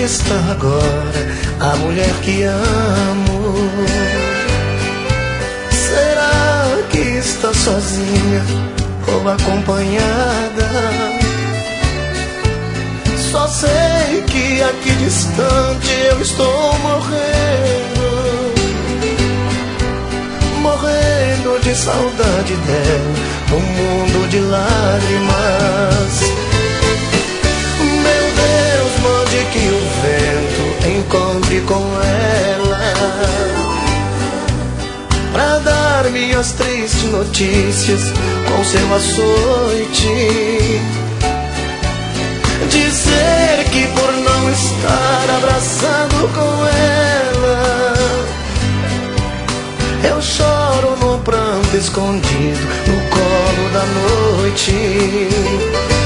está agora a mulher que amo? Será que está sozinha ou acompanhada? Só sei que aqui distante eu estou morrendo, morrendo de saudade dela, num mundo de lágrimas. Meu Deus, mande que o vento encontre com ela, pra dar-me as tristes notícias com seu açoite. Dizer que por não estar abraçado com ela, eu choro no pranto escondido no colo da noite.